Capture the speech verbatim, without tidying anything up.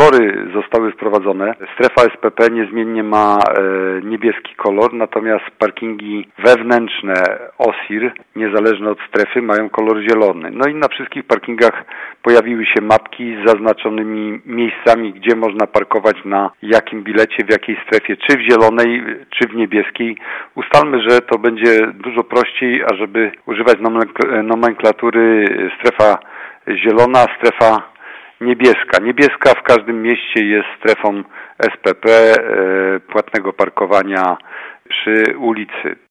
kolory zostały wprowadzone. Strefa S P P niezmiennie ma niebieski kolor, natomiast parkingi wewnętrzne O S I R, niezależne od strefy, mają kolor zielony. No i na wszystkich parkingach pojawiły się mapki z zaznaczonymi miejscami, gdzie można parkować, na jakim bilecie, w jakiej strefie, czy w zielonej, czy w niebieskiej. Ustalmy, że to będzie dużo prościej, ażeby używać nomenklatury strefa zielona, strefa niebieska. Niebieska w każdym mieście jest strefą S P P, płatnego parkowania przy ulicy.